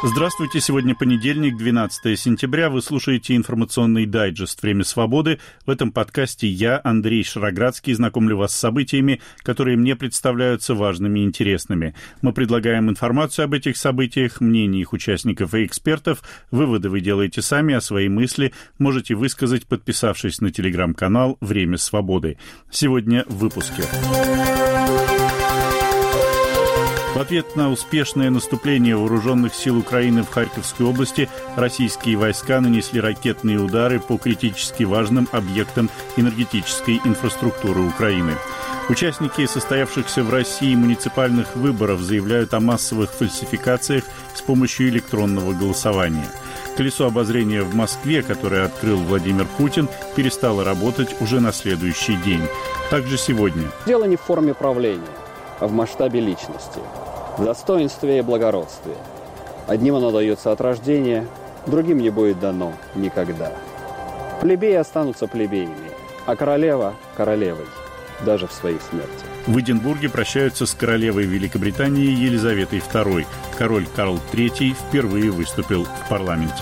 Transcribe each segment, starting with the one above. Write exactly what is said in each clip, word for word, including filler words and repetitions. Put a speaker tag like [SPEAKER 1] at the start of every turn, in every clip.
[SPEAKER 1] Здравствуйте, сегодня понедельник, двенадцатое сентября. Вы слушаете информационный дайджест «Время свободы». В этом подкасте я, Андрей Шароградский, знакомлю вас с событиями, которые мне представляются важными и интересными. Мы предлагаем информацию об этих событиях, мнения их участников и экспертов. Выводы вы делаете сами, а свои мысли можете высказать, подписавшись на телеграм-канал «Время свободы». Сегодня в выпуске. В ответ на успешное наступление вооруженных сил Украины в Харьковской области российские войска нанесли ракетные удары по критически важным объектам энергетической инфраструктуры Украины. Участники состоявшихся в России муниципальных выборов заявляют о массовых фальсификациях с помощью электронного голосования. Колесо обозрения в Москве, которое открыл Владимир Путин, перестало работать уже на следующий день. Также сегодня.
[SPEAKER 2] Дело не в форме правления, а в масштабе личности, в достоинстве и благородстве. Одним оно дается от рождения, другим не будет дано никогда. Плебеи останутся плебеями, а королева – королевой, даже в своей смерти.
[SPEAKER 1] В Эдинбурге прощаются с королевой Великобритании Елизаветой второй. Король Карл третий впервые выступил в парламенте.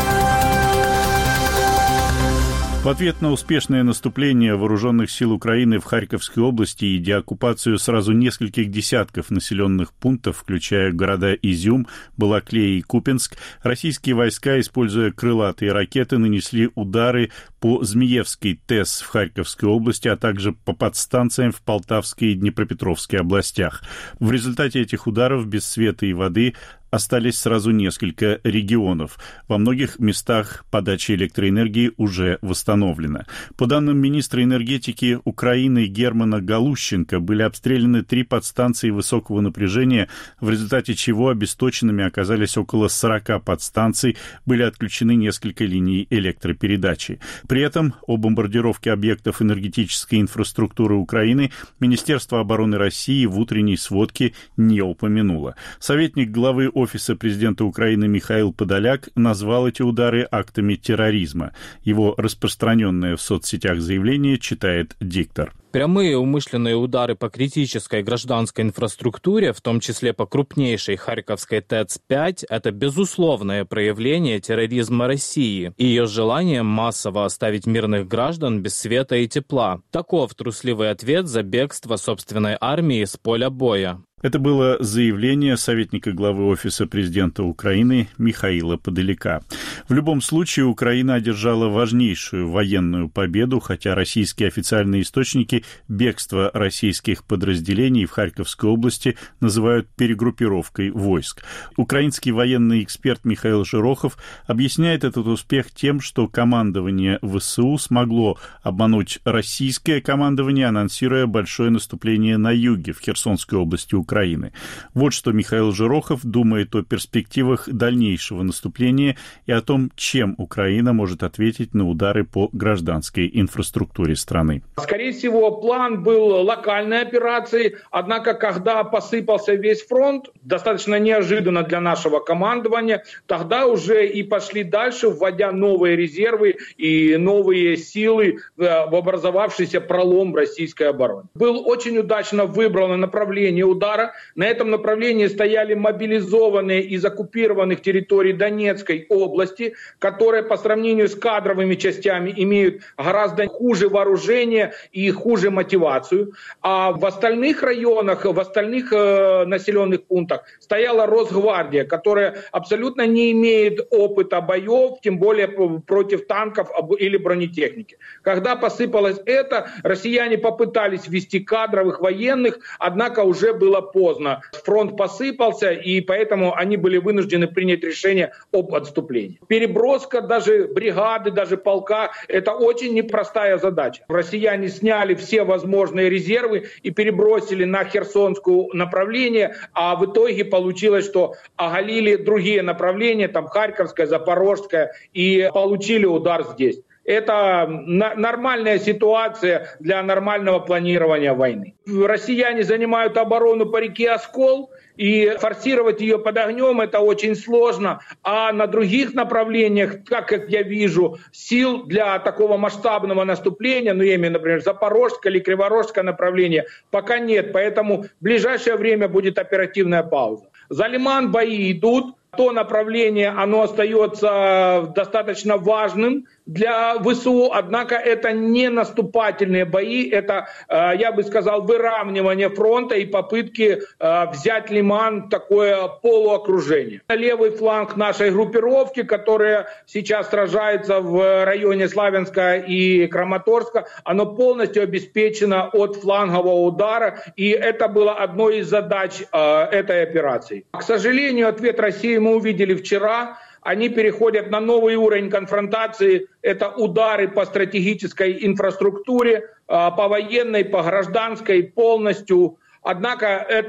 [SPEAKER 1] В ответ на успешное наступление вооруженных сил Украины в Харьковской области и деоккупацию сразу нескольких десятков населенных пунктов, включая города Изюм, Балаклея и Купенск, российские войска, используя крылатые ракеты, нанесли удары по Змеевской ТЭС в Харьковской области, а также по подстанциям в Полтавской и Днепропетровской областях. В результате этих ударов без света и воды остались сразу несколько регионов. Во многих местах подача электроэнергии уже восстановлена. По данным министра энергетики Украины Германа Галущенко, были обстреляны три подстанции высокого напряжения, в результате чего обесточенными оказались около сорока подстанций, были отключены несколько линий электропередачи. При этом о бомбардировке объектов энергетической инфраструктуры Украины Министерство обороны России в утренней сводке не упомянуло. Советник главы Офиса президента Украины Михаил Подоляк назвал эти удары актами терроризма. Его распространенное в соцсетях заявление читает диктор.
[SPEAKER 3] Прямые умышленные удары по критической гражданской инфраструктуре, в том числе по крупнейшей Харьковской ТЭЦ пять, это безусловное проявление терроризма России и ее желание массово оставить мирных граждан без света и тепла. Таков трусливый ответ за бегство собственной армии с поля боя.
[SPEAKER 1] Это было заявление советника главы Офиса президента Украины Михаила Подоляка. В любом случае, Украина одержала важнейшую военную победу, хотя российские официальные источники бегство российских подразделений в Харьковской области называют перегруппировкой войск. Украинский военный эксперт Михаил Жирохов объясняет этот успех тем, что командование ВСУ смогло обмануть российское командование, анонсируя большое наступление на юге, в Херсонской области Украины. Украины. Вот что Михаил Жирохов думает о перспективах дальнейшего наступления и о том, чем Украина может ответить на удары по гражданской инфраструктуре страны.
[SPEAKER 4] Скорее всего, план был локальной операции, однако, когда посыпался весь фронт, достаточно неожиданно для нашего командования, тогда уже и пошли дальше, вводя новые резервы и новые силы в образовавшийся пролом российской обороны. Было очень удачно выбрано направление удара. На этом направлении стояли мобилизованные из оккупированных территорий Донецкой области, которые по сравнению с кадровыми частями имеют гораздо хуже вооружение и хуже мотивацию. А в остальных районах, в остальных э, населенных пунктах стояла Росгвардия, которая абсолютно не имеет опыта боев, тем более против танков или бронетехники. Когда посыпалось это, россияне попытались ввести кадровых военных, однако уже было поздно. Фронт посыпался, и поэтому они были вынуждены принять решение об отступлении. Переброска даже бригады, даже полка – это очень непростая задача. Россияне сняли все возможные резервы и перебросили на Херсонское направление, а в итоге получилось, что оголили другие направления, там Харьковское, Запорожское, и получили удар здесь. Это нормальная ситуация для нормального планирования войны. Россияне занимают оборону по реке Оскол, и форсировать ее под огнем это очень сложно. А на других направлениях, как я вижу, сил для такого масштабного наступления, ну я имею, например, Запорожское или Криворожское направление, пока нет. Поэтому в ближайшее время будет оперативная пауза. За Лиман бои идут. То направление, оно остается достаточно важным для ВСУ, однако это не наступательные бои, это, я бы сказал, выравнивание фронта и попытки взять Лиман, такое полуокружение. Левый фланг нашей группировки, которая сейчас сражается в районе Славянска и Краматорска, оно полностью обеспечено от флангового удара, и это было одной из задач этой операции. К сожалению, ответ России мы увидели вчера. Они переходят на новый уровень конфронтации. Это удары по стратегической инфраструктуре, по военной, по гражданской полностью. Однако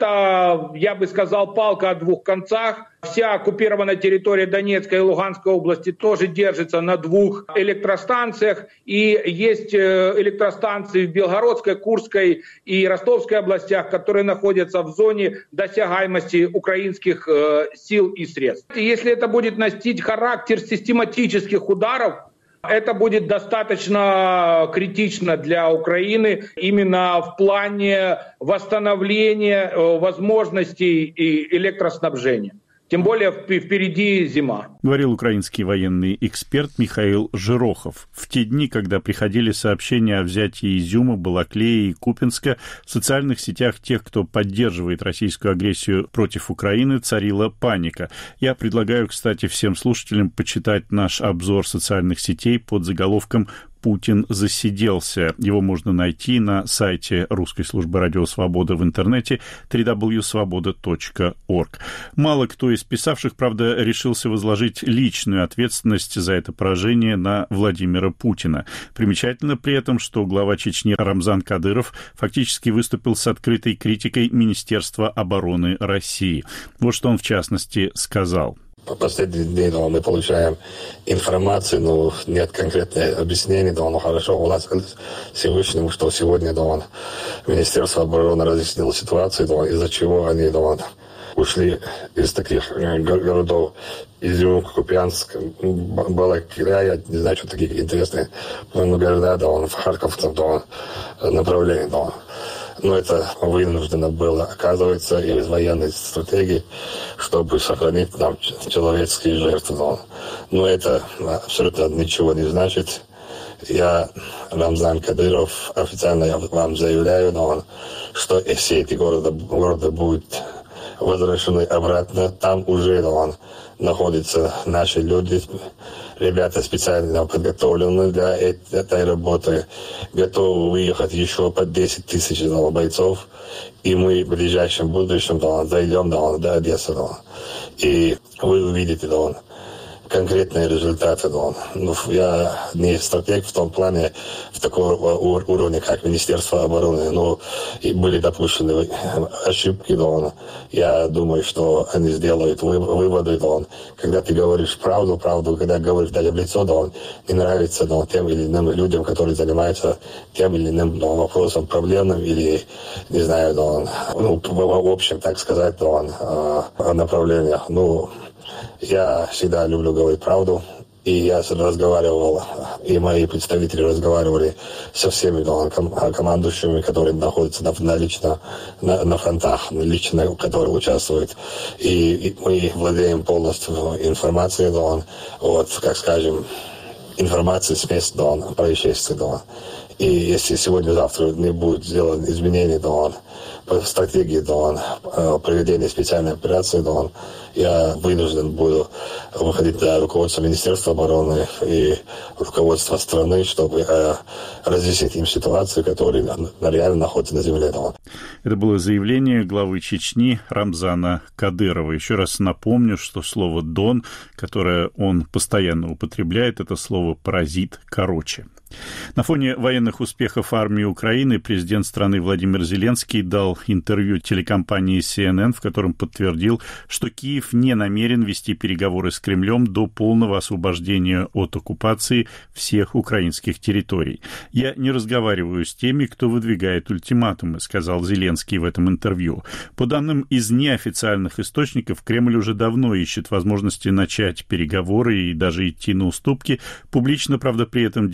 [SPEAKER 4] это, я бы сказал, палка о двух концах. Вся оккупированная территория Донецкой и Луганской области тоже держится на двух электростанциях. И есть электростанции в Белгородской, Курской и Ростовской областях, которые находятся в зоне досягаемости украинских сил и средств. Если это будет носить характер систематических ударов, это будет достаточно критично для Украины именно в плане восстановления возможностей электроснабжения. Тем более впереди зима.
[SPEAKER 1] Говорил украинский военный эксперт Михаил Жирохов. В те дни, когда приходили сообщения о взятии Изюма, Балаклеи и Купянска, в социальных сетях тех, кто поддерживает российскую агрессию против Украины, царила паника. Я предлагаю, кстати, всем слушателям почитать наш обзор социальных сетей под заголовком «Путин засиделся». Его можно найти на сайте русской службы радио «Свобода» в интернете дабл ю дабл ю дабл ю точка свобода точка орг. Мало кто из писавших, правда, решился возложить личную ответственность за это поражение на Владимира Путина. Примечательно при этом, что глава Чечни Рамзан Кадыров фактически выступил с открытой критикой Министерства обороны России. Вот что он, в частности, сказал.
[SPEAKER 5] По последние дни да, мы получаем информацию, но нет конкретных объяснений. Да, но хорошо, у нас Всевышнему, что сегодня да, Министерство обороны разъяснило ситуацию, да, из-за чего они да, ушли из таких городов Изюм, Купянск, Балаклея, я не знаю, что такие интересные города, да, в Харьковском да, направлении. Да. Но это вынуждено было, оказывается, из военной стратегии, чтобы сохранить нам человеческие жертвы. Но это абсолютно ничего не значит. Я, Рамзан Кадыров, официально вам заявляю, что все эти города, города будут возвращены обратно. Там уже он, находятся наши люди, ребята специально подготовлены для этой работы, готовы выехать еще по десять тысяч бойцов, и мы в ближайшем будущем да, зайдем да, до Одессы. Да, и вы увидите да, конкретные результаты. Да. Ну, я не стратег в том плане, в такого уровня, как Министерство обороны, но и были допущены ошибки. Да. Я думаю, что они сделают выводы. Да. Когда ты говоришь правду, правду, когда говоришь даже в лицо, да, не нравится да, тем или иным людям, которые занимаются тем или иным да, вопросом проблемным или, не знаю, да, ну, в общем, так сказать, да, направлениях. Ну, я всегда люблю говорить правду, и я разговаривал, и мои представители разговаривали со всеми да, командующими, которые находятся на, на, лично, на, на фронтах, лично, которые участвуют. И, и мы владеем полностью информацией, да, вот, как скажем, информацией с мест да, происшествий. Да. И если сегодня-завтра не будет сделано изменений да, по стратегии да, проведения специальной операции, да, я вынужден буду выходить на руководство Министерства обороны и руководство страны, чтобы э, разъяснить им ситуацию, которая реально находится на земле.
[SPEAKER 1] Это было заявление главы Чечни Рамзана Кадырова. Еще раз напомню, что слово «дон», которое он постоянно употребляет, это слово «паразит» короче. На фоне военных успехов армии Украины президент страны Владимир Зеленский дал интервью телекомпании си эн эн, в котором подтвердил, что Киев не намерен вести переговоры с Кремлем до полного освобождения от оккупации всех украинских территорий. «Я не разговариваю с теми, кто выдвигает ультиматумы», сказал Зеленский в этом интервью. По данным из неофициальных источников, Кремль уже давно ищет возможности начать переговоры и даже идти на уступки, публично, правда, при этом декларирует,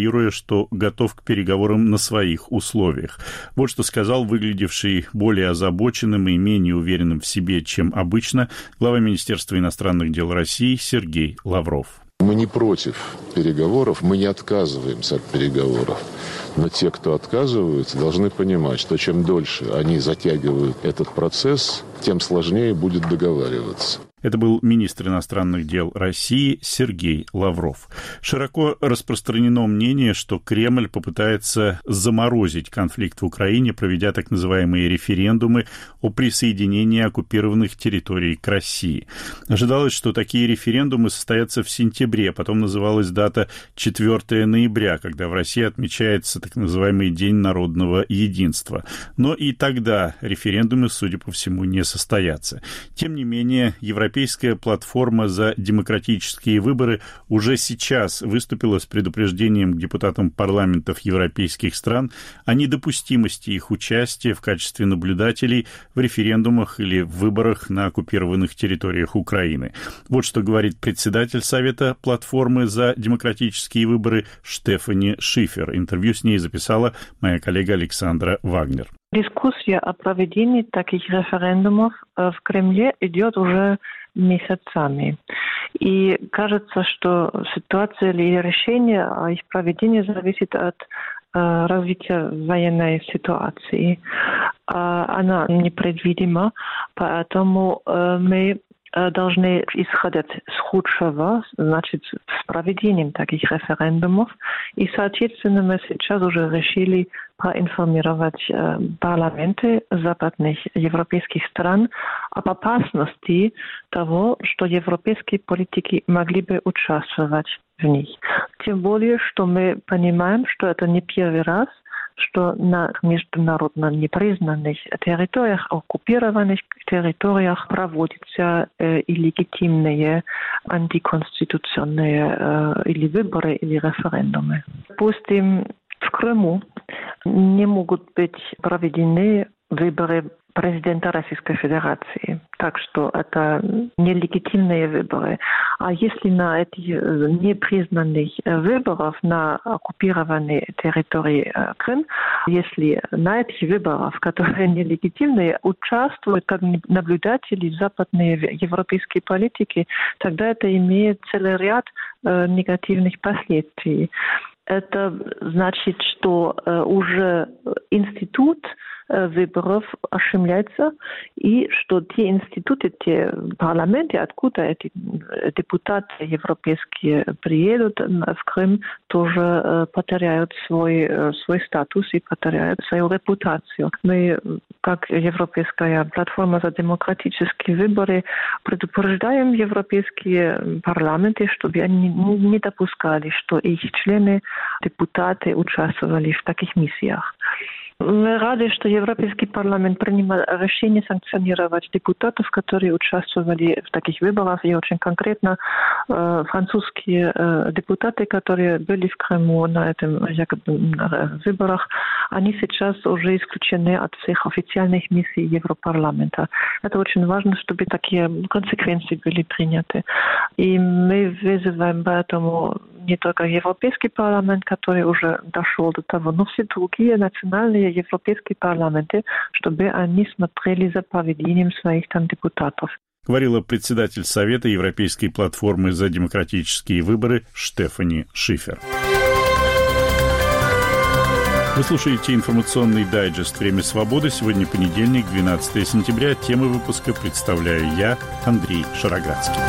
[SPEAKER 1] декларируя, что готов к переговорам на своих условиях. Вот что сказал выглядевший более озабоченным и менее уверенным в себе, чем обычно, глава Министерства иностранных дел России Сергей Лавров.
[SPEAKER 6] Мы не против переговоров, мы не отказываемся от переговоров. Но те, кто отказываются, должны понимать, что чем дольше они затягивают этот процесс, тем сложнее будет договариваться.
[SPEAKER 1] Это был министр иностранных дел России Сергей Лавров. Широко распространено мнение, что Кремль попытается заморозить конфликт в Украине, проведя так называемые референдумы о присоединении оккупированных территорий к России. Ожидалось, что такие референдумы состоятся в сентябре, потом называлась дата четвёртого ноября, когда в России отмечается так называемый День народного единства. Но и тогда референдумы, судя по всему, не состоятся. Тем не менее, Европейская Европейская платформа за демократические выборы уже сейчас выступила с предупреждением к депутатам парламентов европейских стран о недопустимости их участия в качестве наблюдателей в референдумах или в выборах на оккупированных территориях Украины. Вот что говорит председатель Совета платформы за демократические выборы Штефани Шифер. Интервью с ней записала моя коллега Александра Вагнер.
[SPEAKER 7] Дискуссия о проведении таких референдумов в Кремле идет уже месяцами. И кажется, что ситуация или решение о их проведении зависит от э, развития военной ситуации. Э, она непредвидима, поэтому э, мы должны исходить с худшего, значит, с проведением таких референдумов. И, соответственно, мы сейчас уже решили проинформировать э, парламенты западных европейских стран об опасности того, что европейские политики могли бы участвовать в них. Тем более, что мы понимаем, что это не первый раз, что на международно непризнанных территориях, оккупированных территориях проводятся э, и легитимные антиконституционные э, или выборы, или референдумы. Допустим, в Крыму не могут быть проведены выборы президента Российской Федерации. Так что это нелегитимные выборы. А если на этих непризнанных выборах на оккупированной территории Крым, если на этих выборах, которые нелегитимные, участвуют как наблюдатели западные европейские политики, тогда это имеет целый ряд э, негативных последствий. Это значит, что э, уже институт выборов ошибается, и что те институты, те парламенты, откуда эти депутаты европейские приедут в Крым, тоже потеряют свой, свой статус и потеряют свою репутацию. Мы, как Европейская платформа за демократические выборы, предупреждаем европейские парламенты, чтобы они не допускали, что их члены, депутаты участвовали в таких миссиях. Мы рады, что Европейский парламент принял решение санкционировать депутатов, которые участвовали в таких выборах. И очень конкретно э, французские э, депутаты, которые были в Крыму на этом якобы выборах, они сейчас уже исключены от всех официальных миссий Европарламента. Это очень важно, чтобы такие консеквенции были приняты. И мы вызываем поэтому не только Европейский парламент, который уже дошел до того, но все другие национальные европейские парламенты, чтобы они смотрели за поведением своих там депутатов.
[SPEAKER 1] Говорила председатель Совета Европейской платформы за демократические выборы Штефани Шифер. Вы слушаете информационный дайджест «Время свободы». Сегодня понедельник, двенадцатого сентября. Темы выпуска представляю я, Андрей Шароградский.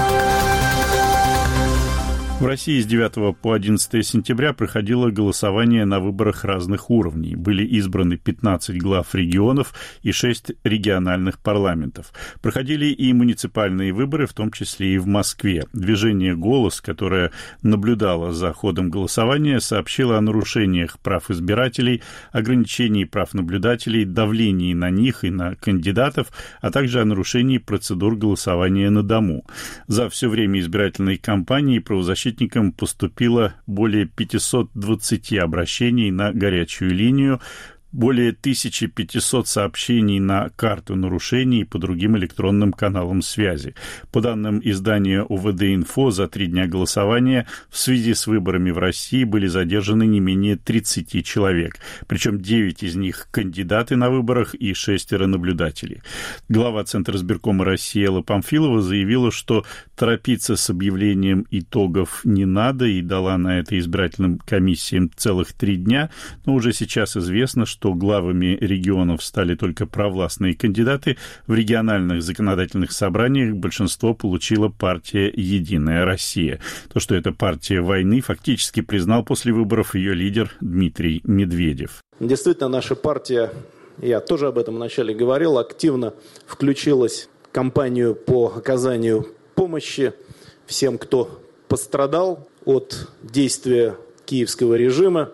[SPEAKER 1] В России с девятого по одиннадцатое сентября проходило голосование на выборах разных уровней. Были избраны пятнадцать глав регионов и шесть региональных парламентов. Проходили и муниципальные выборы, в том числе и в Москве. Движение «Голос», которое наблюдало за ходом голосования, сообщило о нарушениях прав избирателей, ограничении прав наблюдателей, давлении на них и на кандидатов, а также о нарушении процедур голосования на дому. За все время избирательной кампании правозащитники поступило более пятьсот двадцать обращений на горячую линию. более тысяча пятьсот сообщений на карту нарушений по другим электронным каналам связи. По данным издания о вэ дэ-Инфо, за три дня голосования в связи с выборами в России были задержаны не менее тридцати человек, причем девять из них кандидаты на выборах и шестеро наблюдателей. Глава Центра избиркома России Элла Памфилова заявила, что торопиться с объявлением итогов не надо, и дала на это избирательным комиссиям целых три дня, но уже сейчас известно, что главами регионов стали только провластные кандидаты. В региональных законодательных собраниях большинство получила партия «Единая Россия». То, что это партия войны, фактически признал после выборов ее лидер Дмитрий Медведев.
[SPEAKER 8] Действительно, наша партия, я тоже об этом вначале говорил, активно включилась в кампанию по оказанию помощи всем, кто пострадал от действия киевского режима.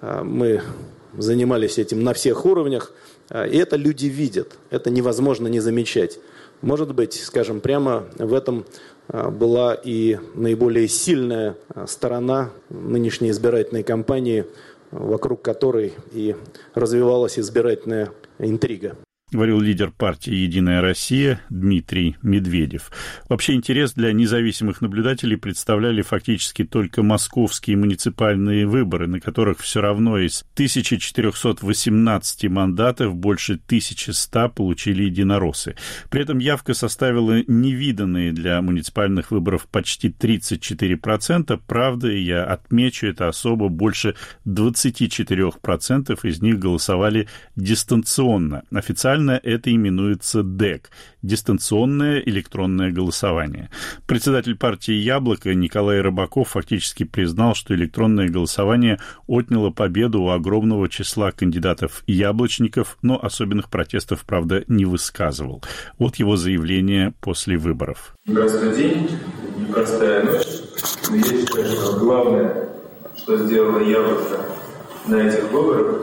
[SPEAKER 8] Мы занимались этим на всех уровнях, и это люди видят, это невозможно не замечать. Может быть, скажем прямо, в этом была и наиболее сильная сторона нынешней избирательной кампании, вокруг которой и развивалась избирательная интрига.
[SPEAKER 1] Говорил лидер партии «Единая Россия» Дмитрий Медведев. Вообще интерес для независимых наблюдателей представляли фактически только московские муниципальные выборы, на которых все равно из тысячи четырехсот восемнадцати мандатов больше тысячи ста получили единороссы. При этом явка составила невиданные для муниципальных выборов почти тридцать четыре процента. Правда, я отмечу это особо, больше двадцать четыре процента из них голосовали дистанционно. Официально это именуется ДЭК – дистанционное электронное голосование. Председатель партии «Яблоко» Николай Рыбаков фактически признал, что электронное голосование отняло победу у огромного числа кандидатов-яблочников, но особенных протестов, правда, не высказывал. Вот его заявление после выборов.
[SPEAKER 9] Непростой день, непростая ночь. Но я считаю, что главное, что сделала «Яблоко» на этих выборах,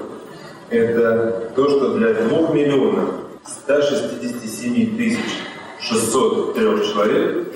[SPEAKER 9] это то, что для двух миллионов ста шестидесяти семи тысяч шестьсот трёх человек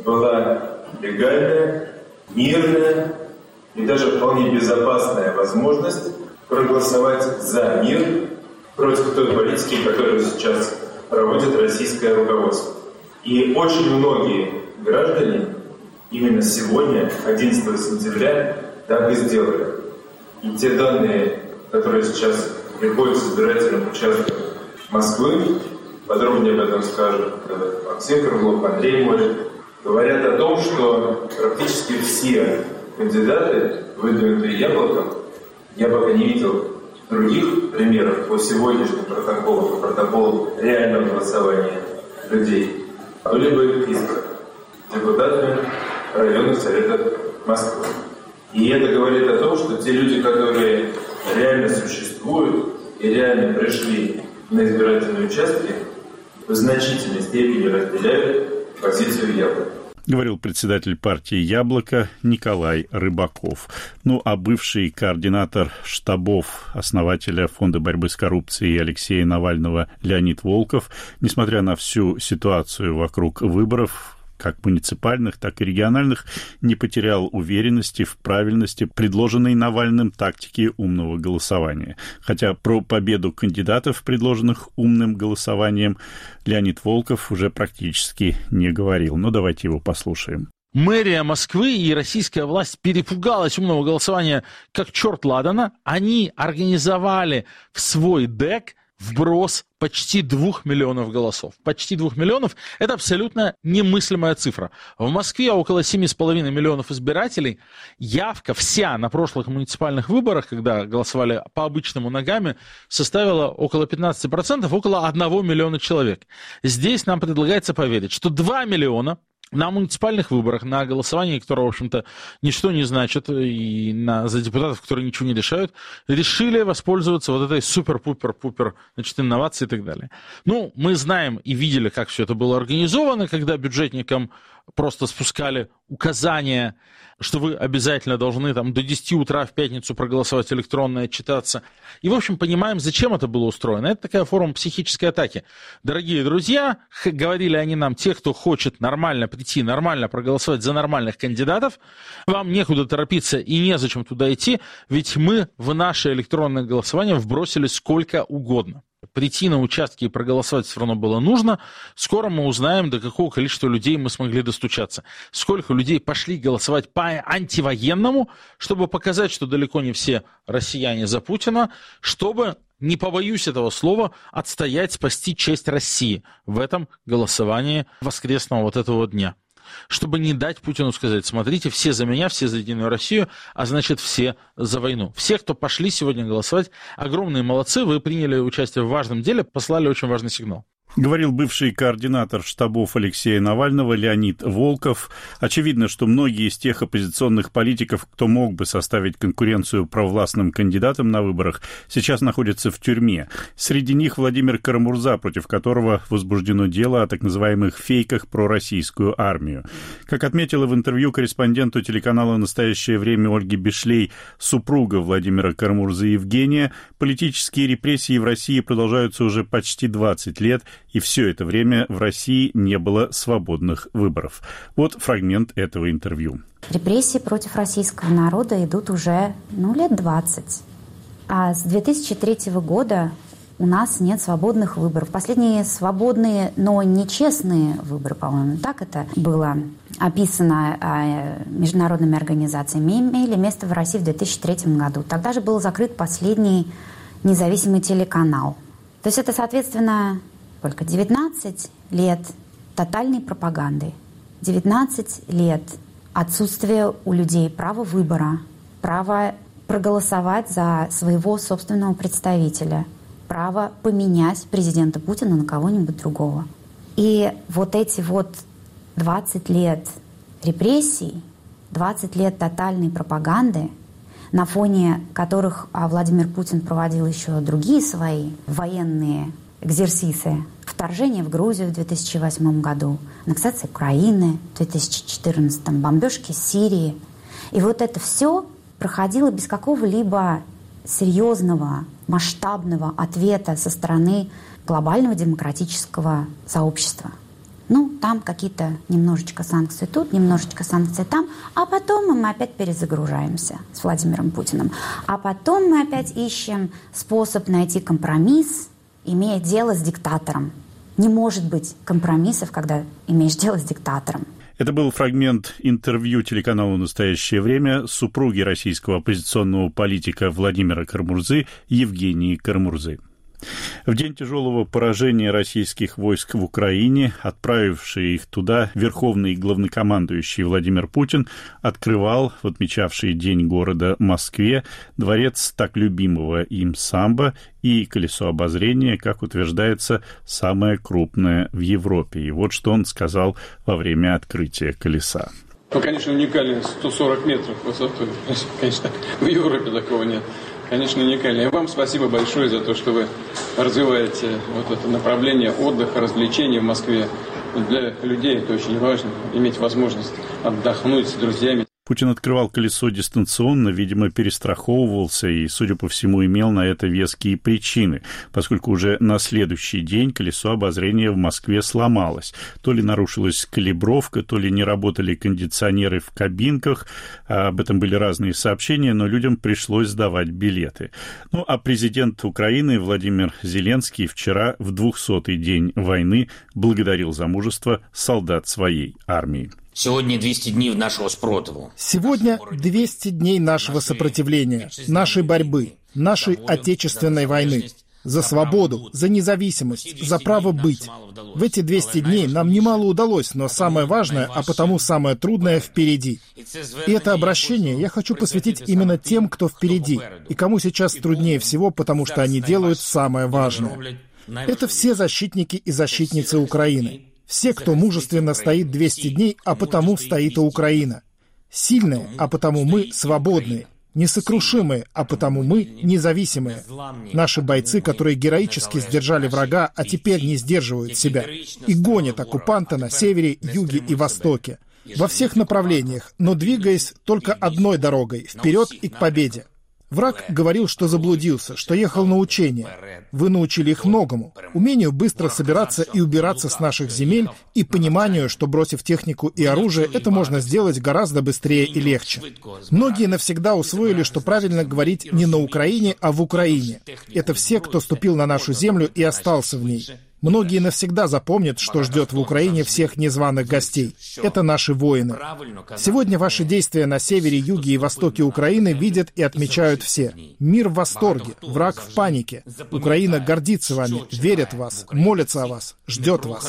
[SPEAKER 9] была легальная, мирная и даже вполне безопасная возможность проголосовать за мир против той политики, которую сейчас проводит российское руководство. И очень многие граждане именно сегодня, одиннадцатого сентября, так и сделали. И те данные, которые сейчас приходят с избирательным участком Москвы, подробнее об этом скажут Максим Крылов, Андрей Морин, говорят о том, что практически все кандидаты, выдвинутые «Яблоком», я пока не видел других примеров по сегодняшним протоколам, по протоколам реального голосования людей, были бы избраны депутатами районных советов Москвы. И это говорит о том, что те люди, которые реально существуют и реально пришли на избирательные участки, в значительной степени разделяют позицию «Яблока».
[SPEAKER 1] Говорил председатель партии «Яблоко» Николай Рыбаков. Ну, а бывший координатор штабов основателя Фонда борьбы с коррупцией Алексея Навального Леонид Волков, несмотря на всю ситуацию вокруг выборов, как муниципальных, так и региональных, не потерял уверенности в правильности предложенной Навальным тактики умного голосования. Хотя про победу кандидатов, предложенных умным голосованием, Леонид Волков уже практически не говорил. Но давайте его послушаем.
[SPEAKER 10] Мэрия Москвы и российская власть перепугалась умного голосования как черт ладана. Они организовали в свой ДЭК вброс почти двух миллионов голосов. Почти двух миллионов – это абсолютно немыслимая цифра. В Москве около семи с половиной миллионов избирателей. Явка вся на прошлых муниципальных выборах, когда голосовали по обычному ногами, составила около пятнадцати процентов, около одного миллиона человек. Здесь нам предлагается поверить, что два миллиона на муниципальных выборах, на голосовании, которое, в общем-то, ничто не значит, и на, за депутатов, которые ничего не решают, решили воспользоваться вот этой супер-пупер-пупер, значит, инновацией и так далее. Ну, мы знаем и видели, как все это было организовано, когда бюджетникам просто спускали указания, что вы обязательно должны там до десяти утра в пятницу проголосовать электронно и отчитаться. И, в общем, понимаем, зачем это было устроено. Это такая форма психической атаки. Дорогие друзья, говорили они нам, те, кто хочет нормально прийти, нормально проголосовать за нормальных кандидатов, вам некуда торопиться и незачем туда идти, ведь мы в наше электронное голосование вбросили сколько угодно. Прийти на участки и проголосовать все равно было нужно. Скоро мы узнаем, до какого количества людей мы смогли достучаться. Сколько людей пошли голосовать по антивоенному, чтобы показать, что далеко не все россияне за Путина, чтобы, не побоюсь этого слова, отстоять, спасти честь России в этом голосовании воскресного вот этого дня. Чтобы не дать Путину сказать: смотрите, все за меня, все за Единую Россию, а значит все за войну. Все, кто пошли сегодня голосовать, огромные молодцы, вы приняли участие в важном деле, послали очень важный сигнал.
[SPEAKER 1] Говорил бывший координатор штабов Алексея Навального Леонид Волков. Очевидно, что многие из тех оппозиционных политиков, кто мог бы составить конкуренцию провластным кандидатам на выборах, сейчас находятся в тюрьме. Среди них Владимир Кара-Мурза, против которого возбуждено дело о так называемых фейках про российскую армию. Как отметила в интервью корреспонденту телеканала «Настоящее время» Ольги Бишлей супруга Владимира Кара-Мурзы Евгения, политические репрессии в России продолжаются уже почти двадцать лет, и все это время в России не было свободных выборов. Вот фрагмент этого интервью.
[SPEAKER 11] Репрессии против российского народа идут уже ну, лет двадцать. А с две тысячи третьего года у нас нет свободных выборов. Последние свободные, но нечестные выборы, по-моему, так это было описано международными организациями, имели место в России в две тысячи третьем году. Тогда же был закрыт последний независимый телеканал. То есть это, соответственно, только девятнадцать лет тотальной пропаганды, девятнадцать лет отсутствия у людей права выбора, права проголосовать за своего собственного представителя, право поменять президента Путина на кого-нибудь другого. И вот эти вот двадцать лет репрессий, двадцать лет тотальной пропаганды, на фоне которых Владимир Путин проводил еще другие свои военные экзерсисы, вторжение в Грузию в две тысячи восьмом году, аннексация Украины в две тысячи четырнадцатом, бомбежки Сирии. И вот это все проходило без какого-либо серьезного, масштабного ответа со стороны глобального демократического сообщества. Ну, там какие-то немножечко санкции тут, немножечко санкции там, а потом мы опять перезагружаемся с Владимиром Путиным. А потом мы опять ищем способ найти компромисс, имея дело с диктатором. Не может быть компромиссов, когда имеешь дело с диктатором.
[SPEAKER 1] Это был фрагмент интервью телеканалу «Настоящее время» супруги российского оппозиционного политика Владимира Кара-Мурзы Евгении Кара-Мурзы. В день тяжелого поражения российских войск в Украине, отправивший их туда верховный главнокомандующий Владимир Путин, открывал в отмечавший День города Москве дворец так любимого им самбо и колесо обозрения, как утверждается, самое крупное в Европе. И вот что он сказал во время открытия колеса.
[SPEAKER 12] Ну, конечно, уникально, сто сорок метров высотой. Конечно, в Европе такого нет. Конечно, уникально. И вам спасибо большое за то, что вы развиваете вот это направление отдыха, развлечений в Москве. Для людей это очень важно, иметь возможность отдохнуть с друзьями.
[SPEAKER 1] Путин открывал колесо дистанционно, видимо, перестраховывался и, судя по всему, имел на это веские причины, поскольку уже на следующий день колесо обозрения в Москве сломалось. То ли нарушилась калибровка, то ли не работали кондиционеры в кабинках. Об этом были разные сообщения, но людям пришлось сдавать билеты. Ну, а президент Украины Владимир Зеленский вчера в двухсотый день войны благодарил за мужество солдат своей армии.
[SPEAKER 13] Сегодня двести дней нашего спротиву.
[SPEAKER 14] Сегодня двести дней нашего сопротивления, нашей борьбы, нашей отечественной войны. За свободу, за независимость, за право быть. В эти двести дней нам немало удалось, но самое важное, а потому самое трудное впереди. И это обращение я хочу посвятить именно тем, кто впереди, и кому сейчас труднее всего, потому что они делают самое важное. Это все защитники и защитницы Украины. Все, кто мужественно стоит двести дней, а потому стоит и Украина. Сильные, а потому мы свободные. несокрушимые, а потому мы независимые. Наши бойцы, которые героически сдержали врага, а теперь не сдерживают себя и гонят оккупанта на севере, юге и востоке, во всех направлениях, но двигаясь только одной дорогой, вперед и к победе. Враг говорил, что заблудился, что ехал на учения. Вы научили их многому. Умению быстро собираться и убираться с наших земель и пониманию, что, бросив технику и оружие, это можно сделать гораздо быстрее и легче. Многие навсегда усвоили, что правильно говорить не на Украине, а в Украине. Это все, кто ступил на нашу землю и остался в ней. Многие навсегда запомнят, что ждет в Украине всех незваных гостей. Это наши воины. Сегодня ваши действия на севере, юге и востоке Украины видят и отмечают все. Мир в восторге, враг в панике. Украина гордится вами, верит в вас, молится о вас, ждет вас.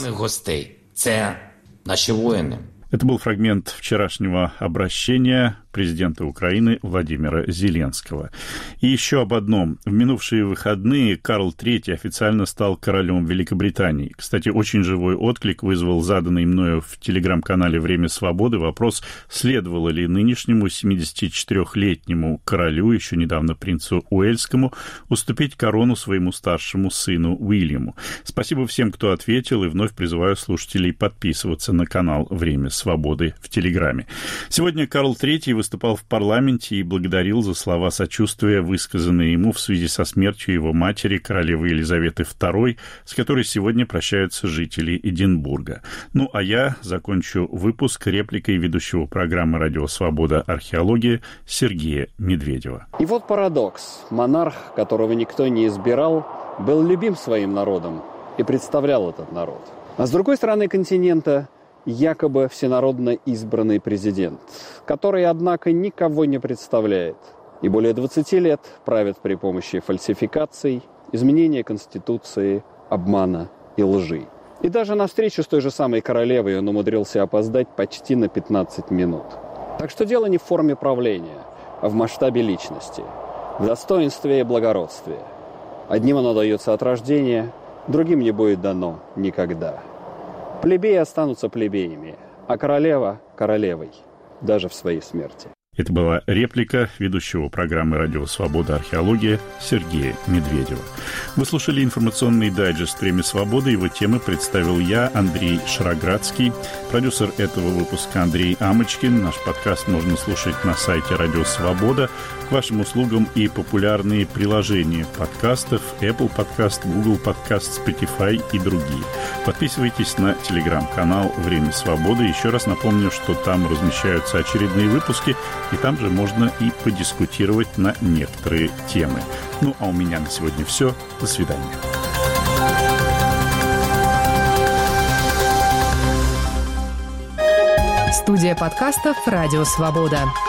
[SPEAKER 13] Это наши воины.
[SPEAKER 1] Это был фрагмент вчерашнего обращения президента Украины Владимира Зеленского. И еще об одном. В минувшие выходные Карл Третий официально стал королем Великобритании. Кстати, очень живой отклик вызвал заданный мною в телеграм-канале «Время свободы» вопрос, следовало ли нынешнему семидесятичетырёхлетнему королю, еще недавно принцу Уэльскому, уступить корону своему старшему сыну Уильяму. Спасибо всем, кто ответил, и вновь призываю слушателей подписываться на канал «Время свободы» в Телеграме. Сегодня Карл Третий выступал в парламенте и благодарил за слова сочувствия, высказанные ему в связи со смертью его матери, королевы Елизаветы Второй, с которой сегодня прощаются жители Эдинбурга. Ну, а я закончу выпуск репликой ведущего программы «Радио Свобода. Археология» Сергея Медведева.
[SPEAKER 2] И вот парадокс. Монарх, которого никто не избирал, был любим своим народом и представлял этот народ. А с другой стороны континента якобы всенародно избранный президент, который, однако, никого не представляет и более двадцати лет правит при помощи фальсификаций, изменения Конституции, обмана и лжи. И даже на встречу с той же самой королевой он умудрился опоздать почти на пятнадцать минут. Так что дело не в форме правления, а в масштабе личности, в достоинстве и благородстве. Одним оно дается от рождения, другим не будет дано никогда. Плебеи останутся плебеями, а королева – королевой, даже в своей смерти.
[SPEAKER 1] Это была реплика ведущего программы «Радио Свобода. Археология» Сергея Медведева. Вы слушали информационный дайджест «Время свободы». Его темы представил я, Андрей Шароградский. Продюсер этого выпуска Андрей Амочкин. Наш подкаст можно слушать на сайте «Радио Свобода». К вашим услугам и популярные приложения подкастов Apple Podcast, Google Podcast, Spotify и другие. Подписывайтесь на телеграм-канал «Время свободы». Еще раз напомню, что там размещаются очередные выпуски, и там же можно и подискутировать на некоторые темы. Ну, а у меня на сегодня все. До свидания.
[SPEAKER 15] Студия подкастов «Радио Свобода».